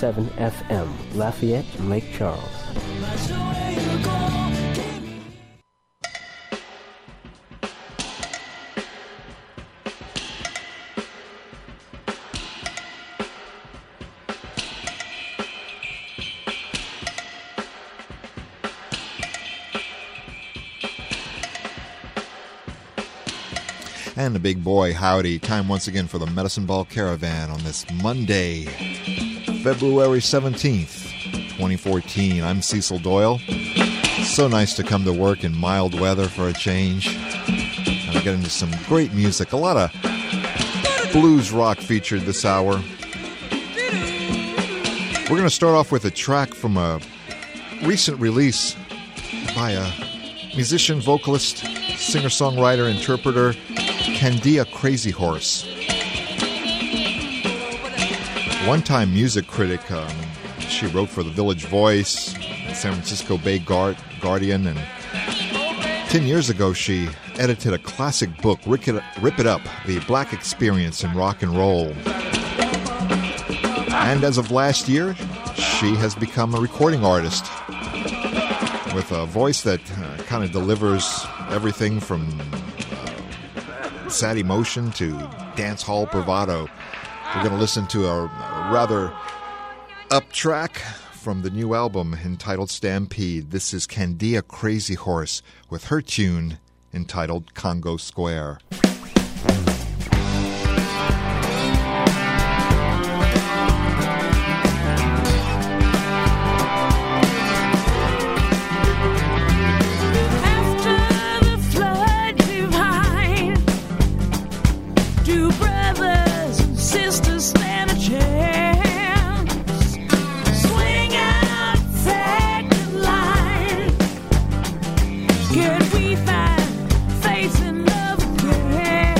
107 FM, Lafayette, Lake Charles. And the big boy, howdy. Time once again for the Medicine Ball Caravan on this Monday, February 17th, 2014. I'm Cecil Doyle. So nice to come to work in mild weather for a change. And I get into some great music. A lot of blues rock featured this hour. We're going to start off with a track from a recent release by a musician, vocalist, singer-songwriter, interpreter, Candia Crazy Horse. One-time music critic, she wrote for The Village Voice, San Francisco Bay Guardian, and 10 years ago she edited a classic book, Rip It Up, The Black Experience in Rock and Roll. And as of last year, she has become a recording artist with a voice that kind of delivers everything from sad emotion to dance hall bravado. We're going to listen to a rather up track from the new album entitled Stampede. This is Candia Crazy Horse with her tune entitled Congo Square. Can we find faith in love again?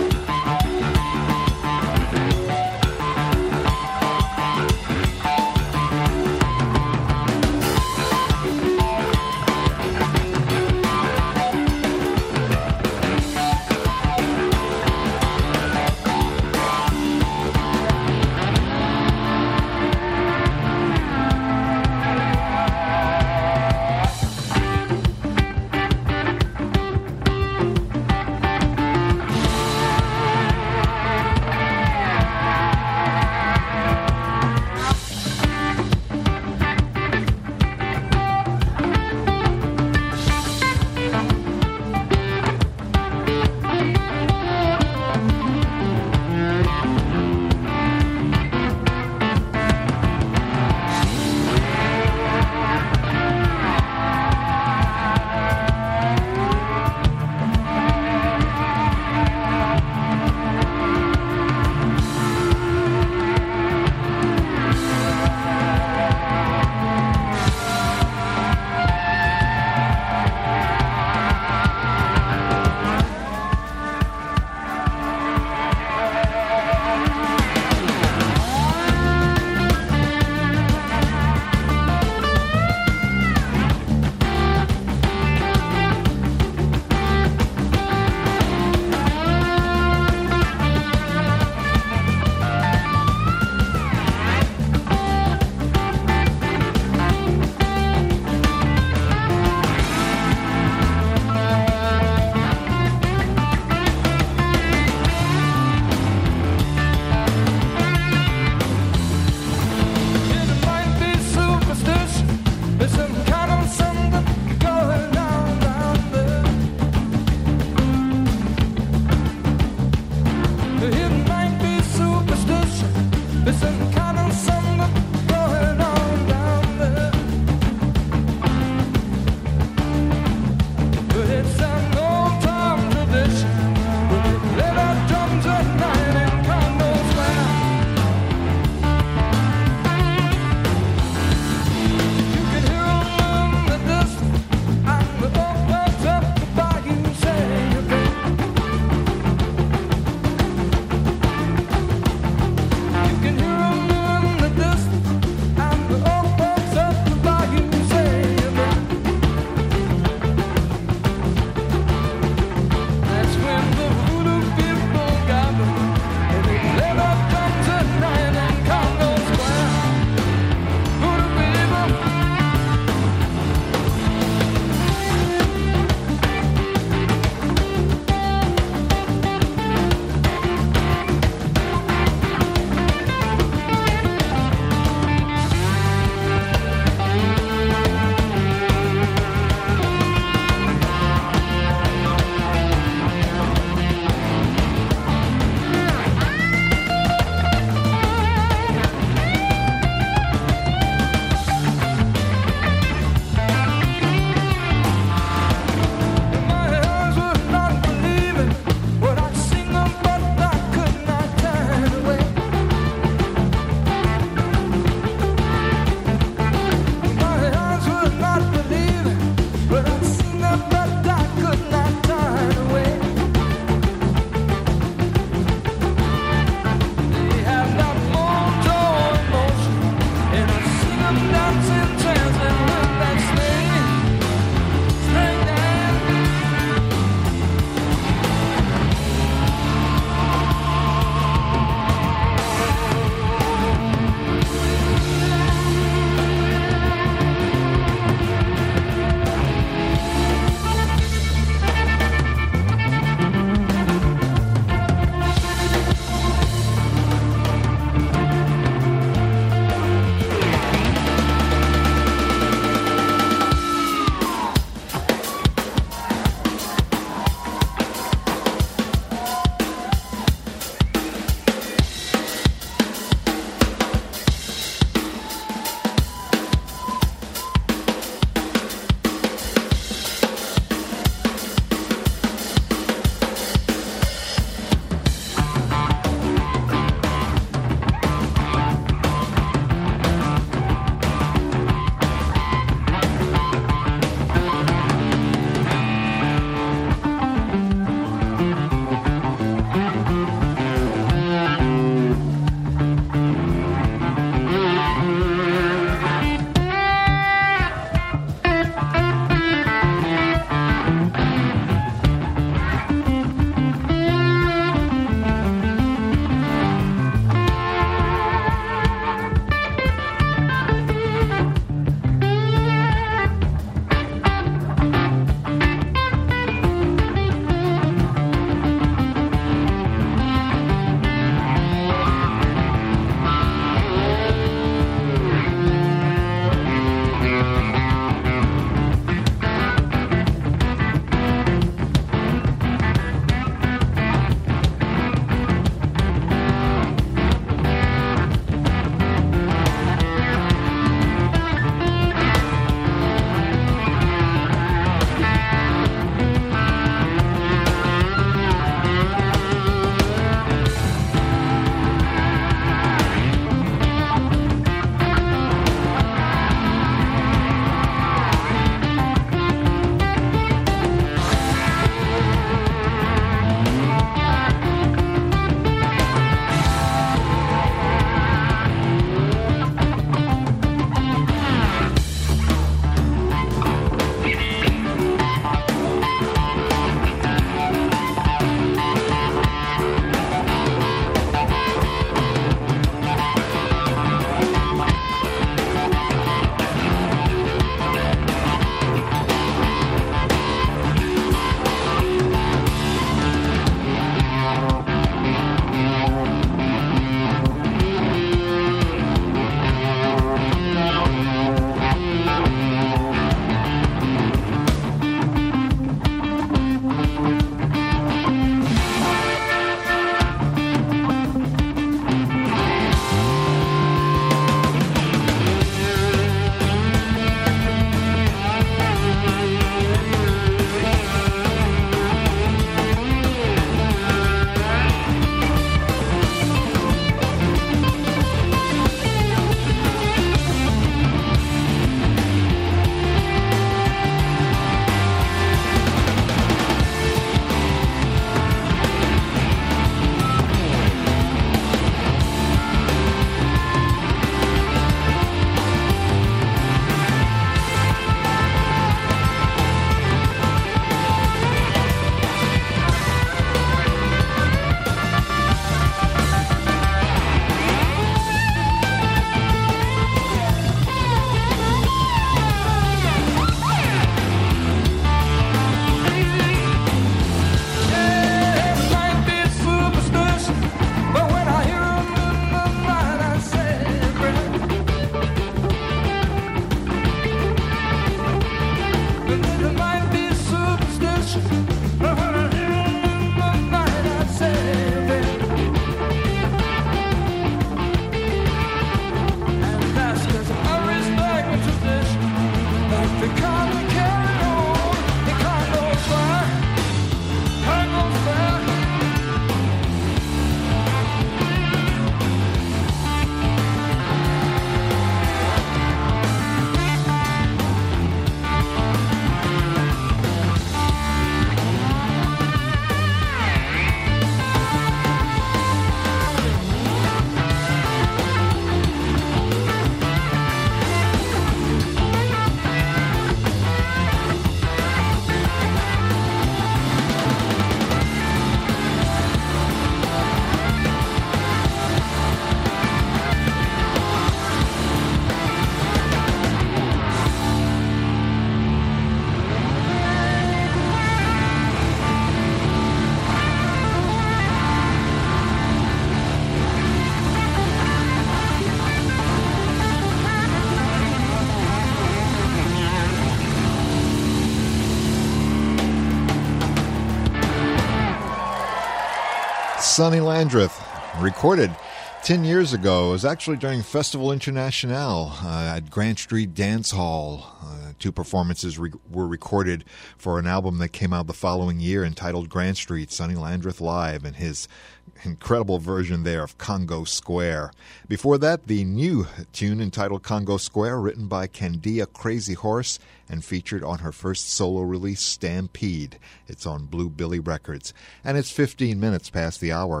Sonny Landreth, recorded 10 years ago. It was actually during Festival International at Grant Street Dance Hall. Two performances were recorded for an album that came out the following year entitled Grant Street, Sonny Landreth Live, and his incredible version there of Congo Square. Before that, the new tune entitled Congo Square, written by Candia Crazy Horse and featured on her first solo release, Stampede. It's on Blue Billy Records. And it's 15 minutes past the hour.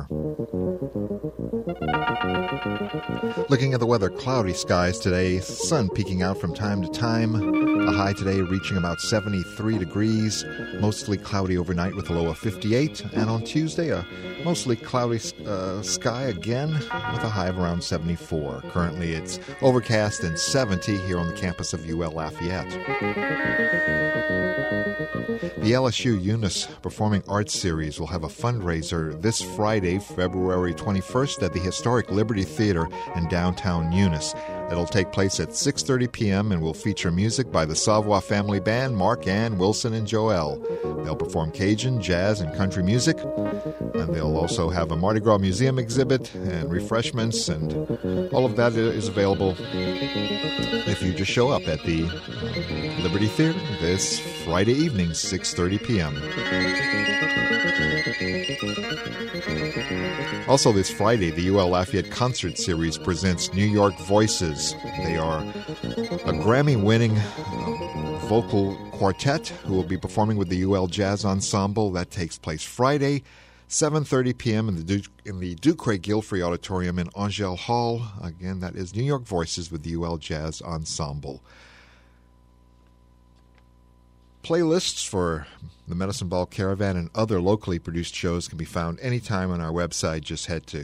Looking at the weather, cloudy skies today, sun peeking out from time to time. A high today reaching about 73 degrees, mostly cloudy overnight with a low of 58. And on Tuesday, a mostly cloudy sky again with a high of around 74. Currently, it's overcast and 70 here on the campus of UL Lafayette. The LSU Eunice Performing Arts Series will have a fundraiser this Friday, February 21st at the historic Liberty Theater in downtown Eunice. It'll take place at 6:30 p.m. and will feature music by the Savoie Family Band, Mark, Ann, Wilson, and Joel. They'll perform Cajun, jazz, and country music, and they'll also have a Mardi Gras museum exhibit and refreshments, and all of that is available if you just show up at the Liberty Theater this Friday evening, 6:30 p.m. Also this Friday, the UL Lafayette Concert Series presents New York Voices. They are a Grammy-winning vocal quartet who will be performing with the UL Jazz Ensemble. That takes place Friday, 7:30 p.m. in the Ducre Gilfrey Auditorium in Angel Hall. Again, that is New York Voices with the UL Jazz Ensemble. Playlists for the Medicine Ball Caravan and other locally produced shows can be found anytime on our website. Just head to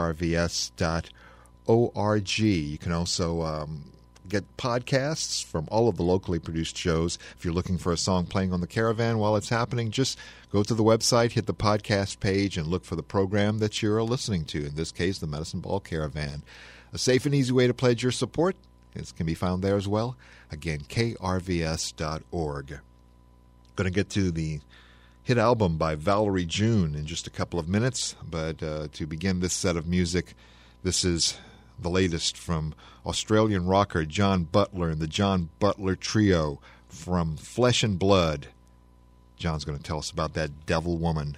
krvs.org. You can also get podcasts from all of the locally produced shows. If you're looking for a song playing on the Caravan while it's happening, just go to the website, hit the podcast page, and look for the program that you're listening to. In this case, the Medicine Ball Caravan. A safe and easy way to pledge your support. It can be found there as well. Again, krvs.org. Going to get to the hit album by Valerie June in just a couple of minutes, but to begin this set of music, this is the latest from Australian rocker John Butler and the John Butler Trio from Flesh and Blood. John's going to tell us about that Devil Woman.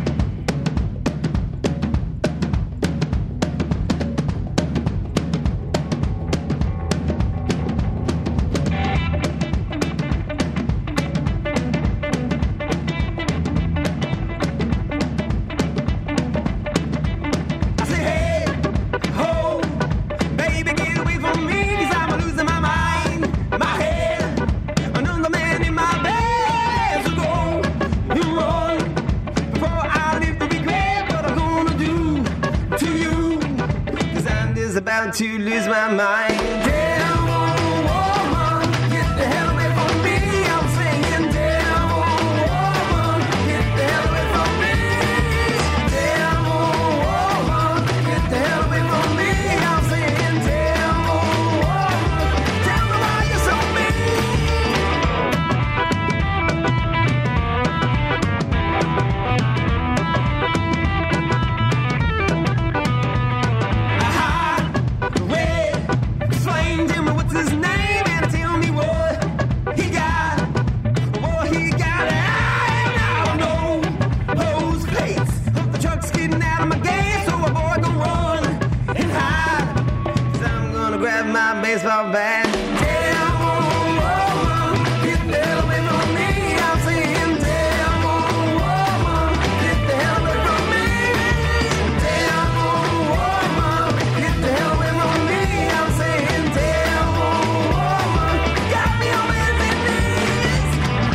To lose my mind. Devil woman, get the hell away from me. I'm saying devil woman, get the hell away from me. Devil woman, get the hell away from me. I'm saying devil woman, tell me why you're so his name and tell me what he got. What he got, I know those plates. The truck's getting out of my gas, so a boy gonna run and hide. 'Cause I'm gonna grab my baseball bat. Devil woman, get the hell away from me. I'm saying devil woman, get the hell away from me. Devil woman, get the hell away from me. I'm saying devil. Got me on my knees.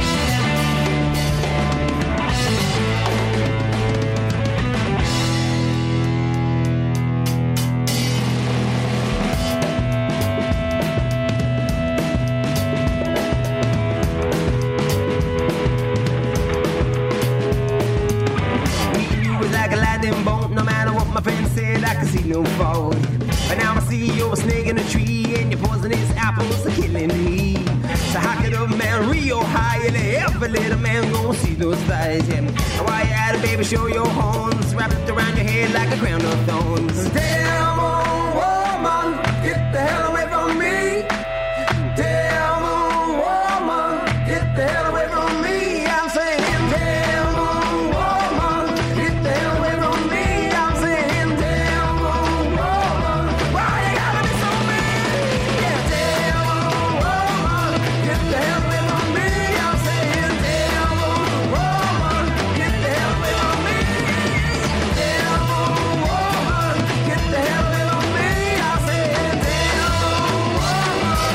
You was like a lightning bolt. No matter what my friends said, I could see no fault. But now I see you're a snake in a tree, and your poisonous apples are killing me. So how could a man real high and every little man gonna see those thighs? Yeah. Why you at it, baby? Show your horns, wrap it around your head. head like a crown of thorns. Damn old woman, get the hell away from me. Damn old woman, get the hell away from me. I'm saying, damn old woman, get the hell away from me. I'm saying, damn old woman, why you gotta be so mean? Yeah, damn old woman, get the hell away from me. I'm saying, damn old woman, get the hell away from me. Damn old woman, get the hell away from me. I'm saying, damn old woman,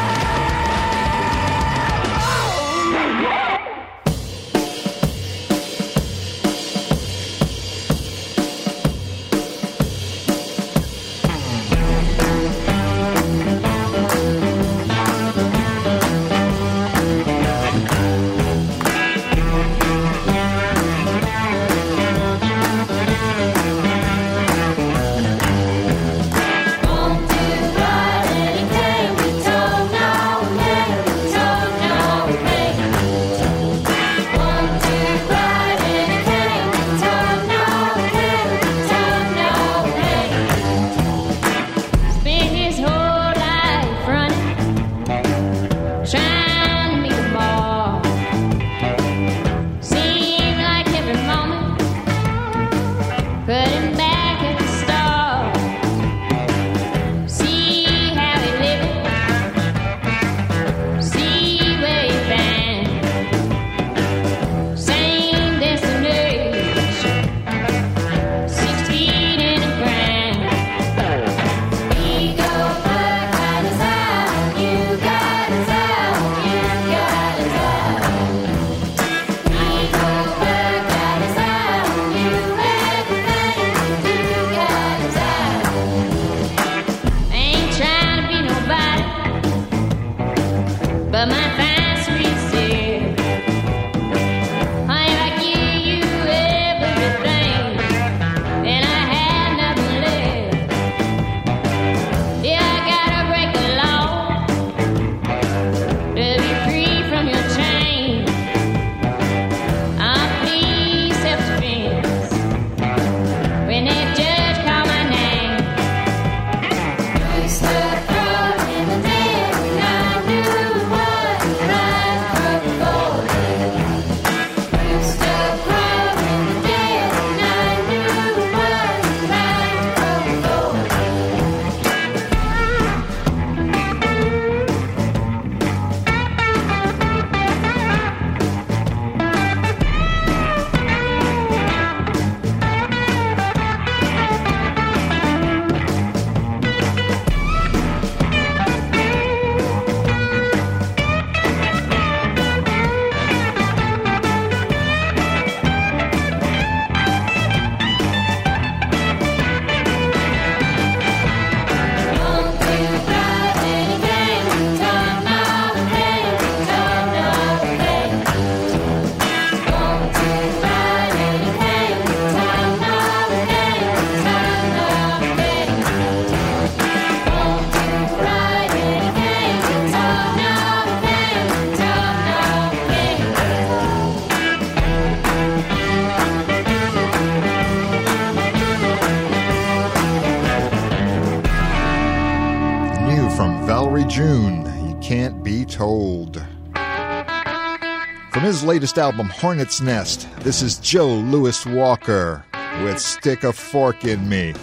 Spent his whole life running, trying to meet a ball. Seemed like every moment put him back at the start. See how he living, see where he been. Same destination, 6 feet in the ground. He go back, got his eye, you got his eye, you got his eye. He go back, got his eye, you everything, you got his eye. Ain't trying to be nobody, but my fast receive. Honey, I give you everything, and I had nothing left. Yeah, I gotta break the law to be free from your chain. I'm please self-defense when that judge called my name. We stood up in the dead, and I knew what right from before. We stood up in the dead, and I knew what right from before. New from Valerie June, You Can't Be Told. From his latest album, Hornet's Nest, this is Joe Louis Walker with Stick a Fork in Me.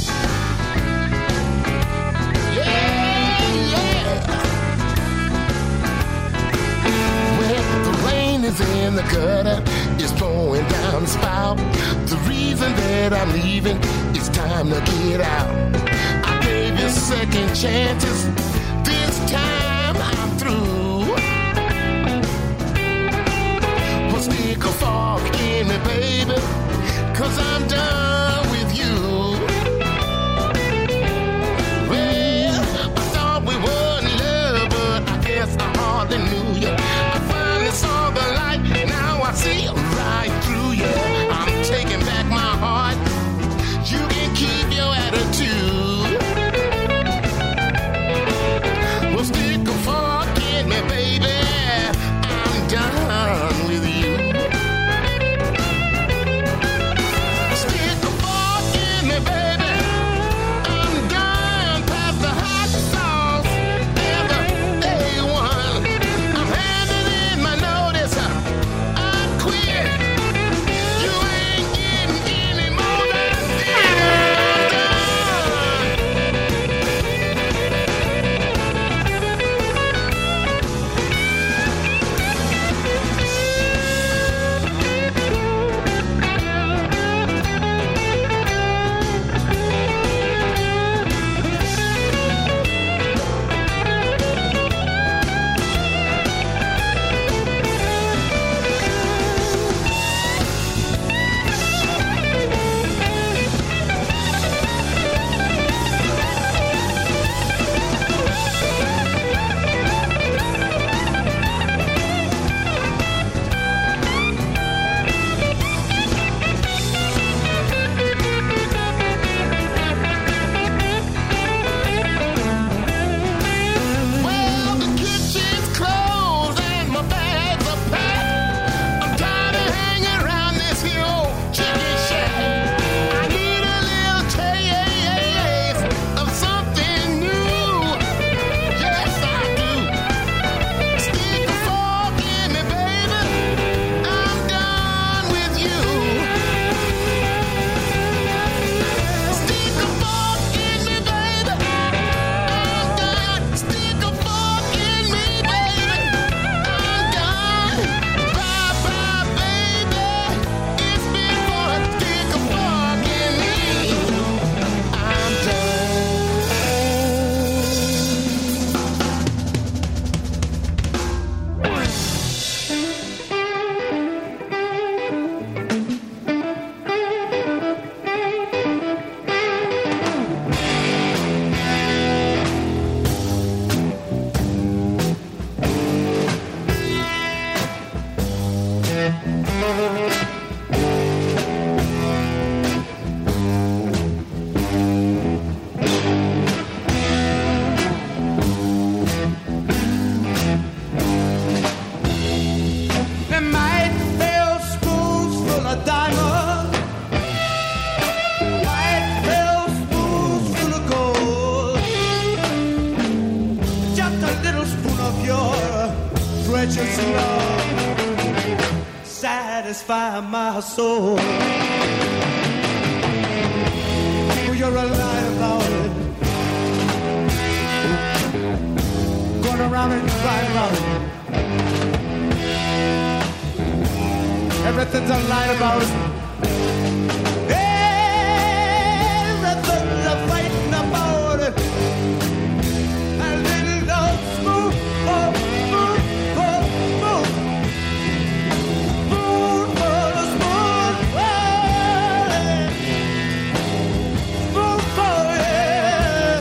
When the rain is in the gutter, it's flowing down the spout. The reason that I'm leaving, it's time to get out. I gave you second chances, this time I'm through. Well, stick a fork in me, baby, 'cause I'm done with you. Well, I thought we were in love, but I guess I hardly knew you. I finally saw the light, now I see right through you. I'm taking back my heart, you can keep your attitude. Well, stick a fork in me, baby, I'm done with you. Stick a precious love satisfy my soul. Oh, you're a lie about it. Going around and right around it. Everything's a lie about it. Everything's a fighting about it. A little love smooth, oh, smooth, oh, smooth. Smooth, oh, smooth, oh, yeah. Smooth, oh, yeah.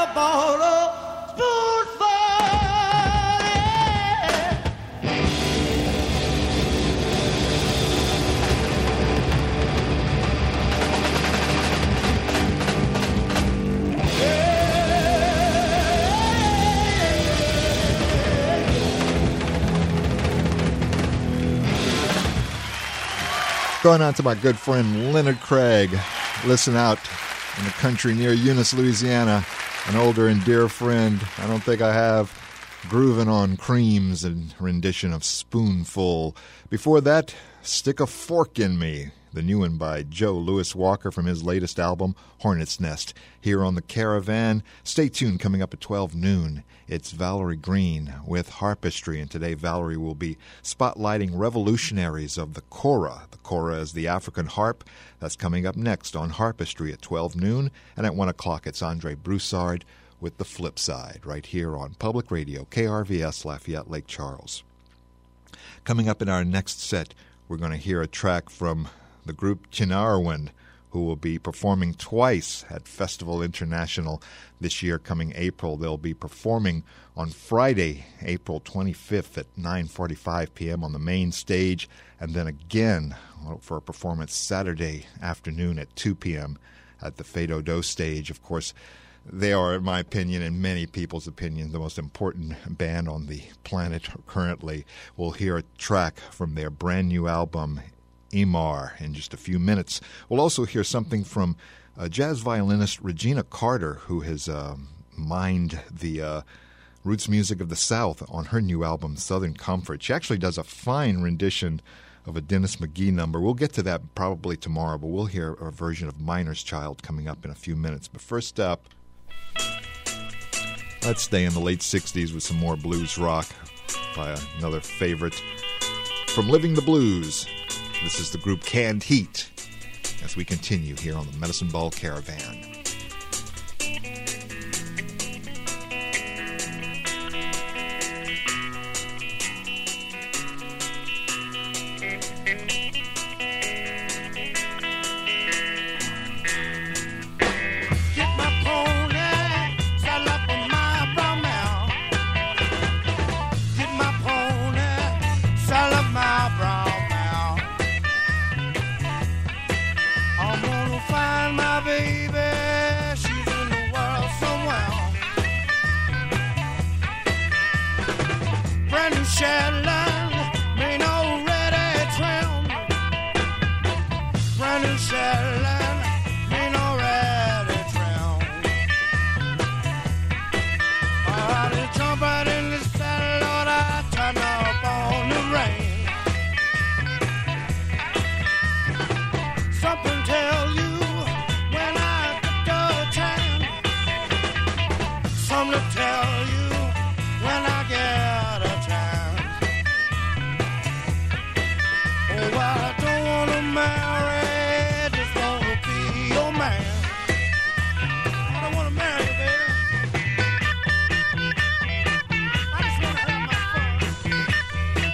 I bought a spoonful. Going on to my good friend Leonard Craig. Listen out in the country near Eunice, Louisiana. An older and dear friend. I don't think I have. Grooving on Cream's and rendition of Spoonful. Before that, Stick a Fork in Me. The new one by Joe Louis Walker from his latest album, Hornet's Nest. Here on the Caravan. Stay tuned, coming up at 12 noon. It's Valerie Green with Harpistry, and today Valerie will be spotlighting revolutionaries of the kora. The kora is the African harp. That's coming up next on Harpistry at 12 noon, and at 1 o'clock it's Andre Broussard with The Flip Side, right here on Public Radio, KRVS, Lafayette, Lake Charles. Coming up in our next set, we're going to hear a track from the group Chinarwan, who will be performing twice at Festival International this year coming April. They'll be performing on Friday, April 25th at 9:45 p.m. on the main stage, and then again for a performance Saturday afternoon at 2 p.m. at the Fado Do stage. Of course, they are, in my opinion, and many people's opinion, the most important band on the planet currently. We'll hear a track from their brand new album, Imar, in just a few minutes. We'll also hear something from jazz violinist Regina Carter, who has mined the roots music of the South on her new album, Southern Comfort. She actually does a fine rendition of a Dennis McGee number. We'll get to that probably tomorrow, but we'll hear a version of Miner's Child coming up in a few minutes. But first up, let's stay in the late 60s with some more blues rock by another favorite from Living the Blues. This is the group Canned Heat as we continue here on the Medicine Ball Caravan. Get my pony, saddle up on my brown mare. Get my pony, saddle up my brown mare. I'm gonna find my baby, she's in the world somewhere. Brand new Shetland, ain't already trimmed. Brand new Shetland, ain't already trimmed. I did jump right in the saddle, Lord, I turn up on the rain. Something tell you when I get the chance. Something tell you when I get a chance. Oh, well, I don't wanna marry, just wanna be your man. I don't wanna marry you, baby. I just wanna have my fun.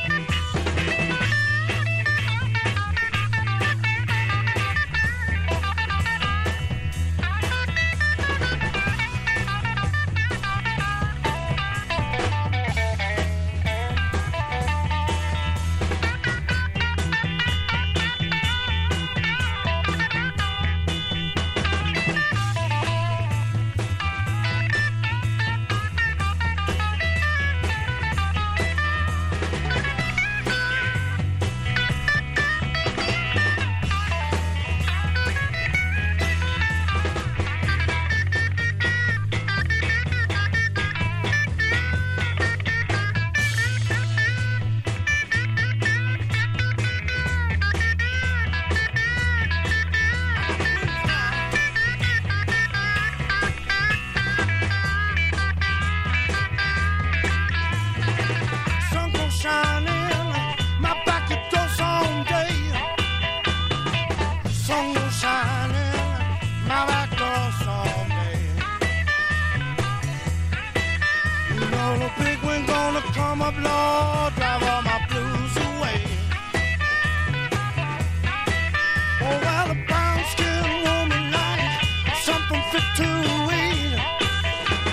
Sun gon' shine in my back door someday. Sun gon' shine in my back door someday. You know the big wind gonna come up, Lord, drive all my blues away. Oh, well, the brown skin woman like something fit to eat.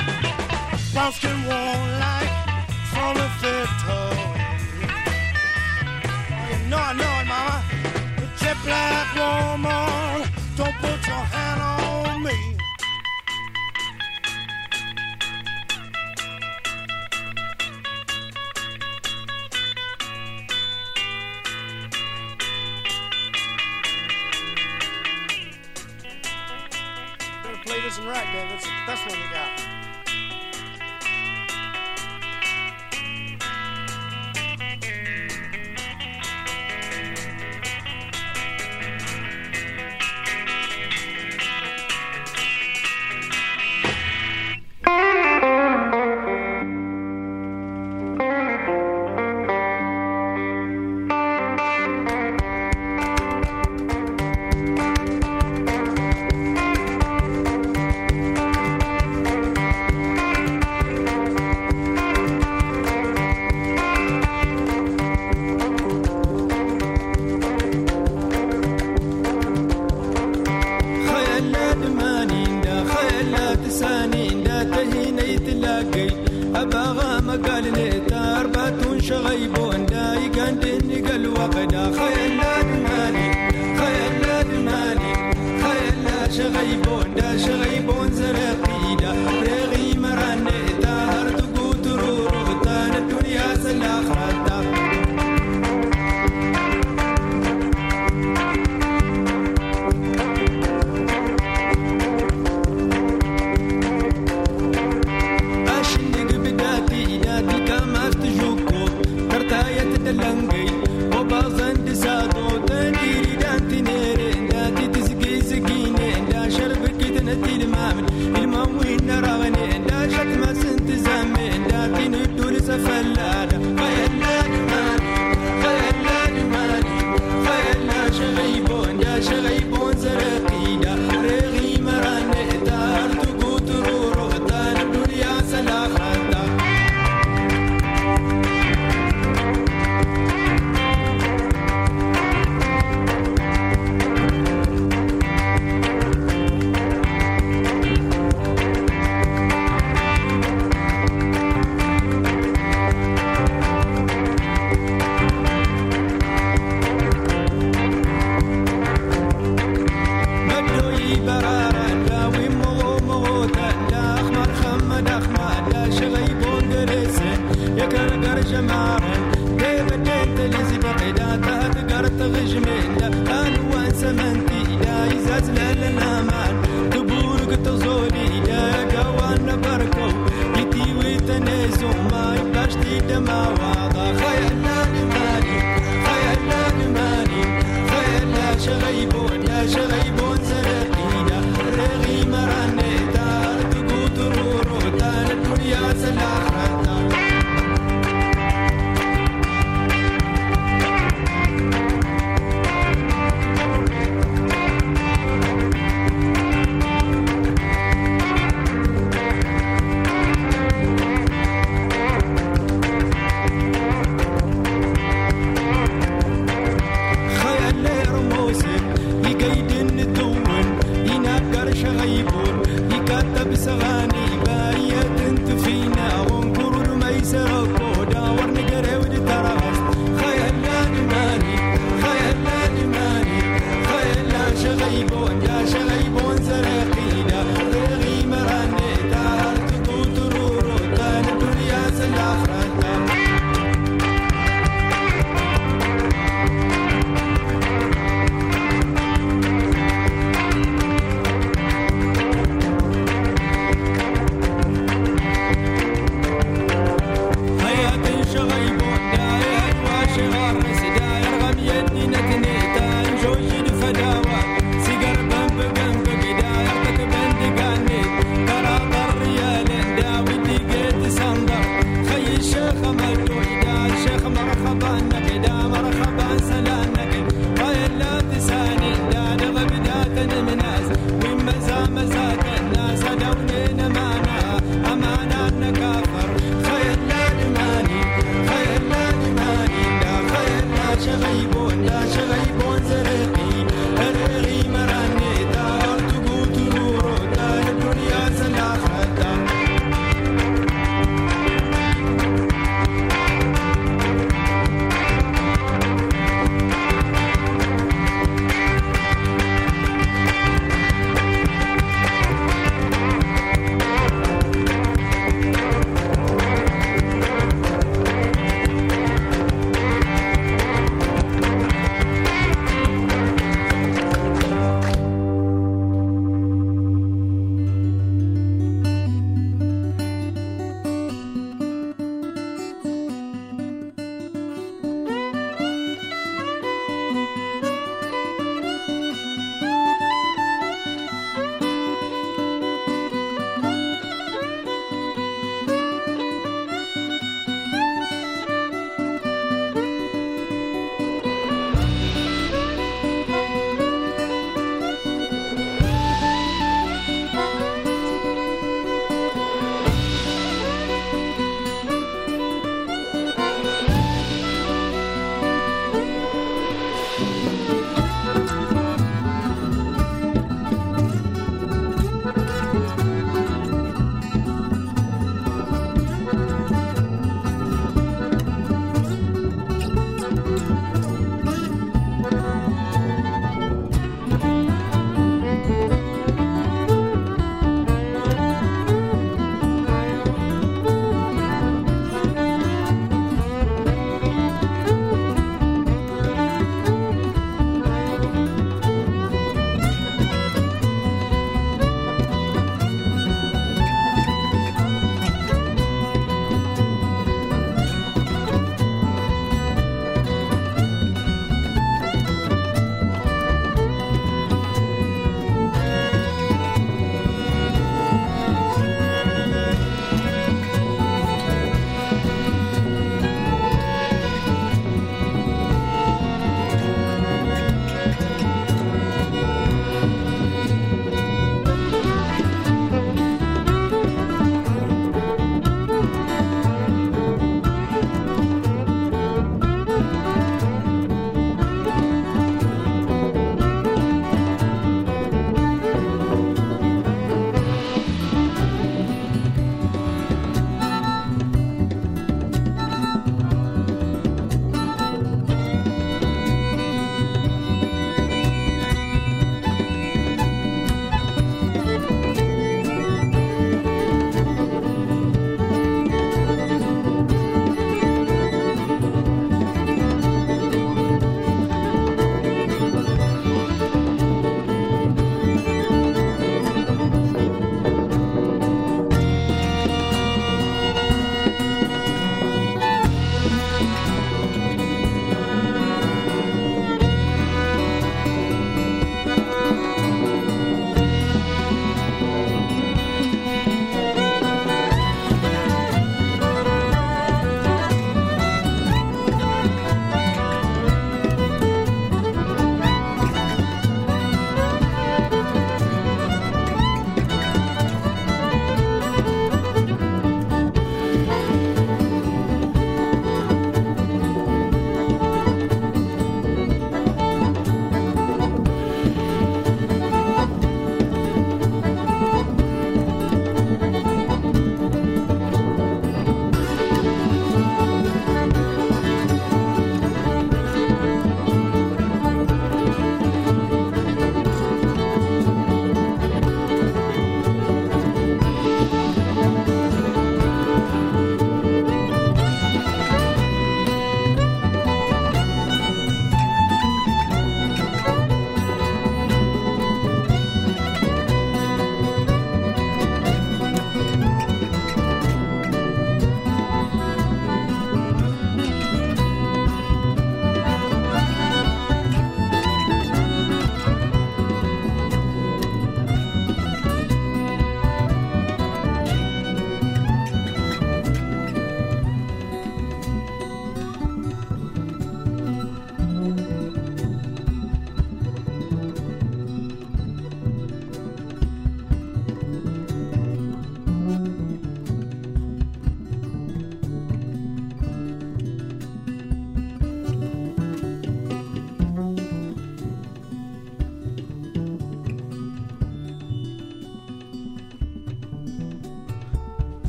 hearts can warm like from a factory. Oh, I know it, mama. The jet black woman, don't put your hand on me. Better play this and right, David. That's what we got.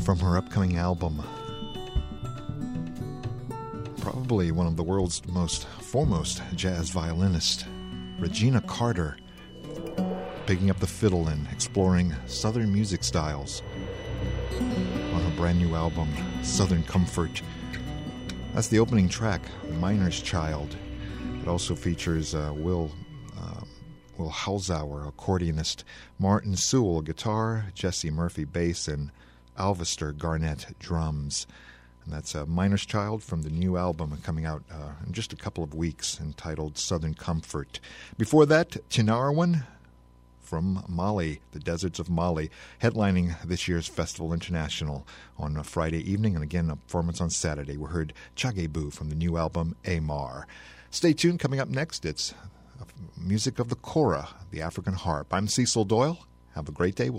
from her upcoming album. Probably one of the world's most foremost jazz violinists, Regina Carter, picking up the fiddle and exploring Southern music styles on her brand new album, Southern Comfort. That's the opening track, Miner's Child. It also features Will Halsauer, accordionist, Martin Sewell, guitar, Jesse Murphy, bass, and Alvester Garnett, drums. And that's Miner's Child from the new album coming out in just a couple of weeks, entitled Southern Comfort. Before that, Tinariwen from Mali, the deserts of Mali, headlining this year's Festival International on a Friday evening, and again a performance on Saturday. We heard Chagebu from the new album Amar. Stay tuned. Coming up next, it's music of the Kora, the African harp. I'm Cecil Doyle. Have a great day.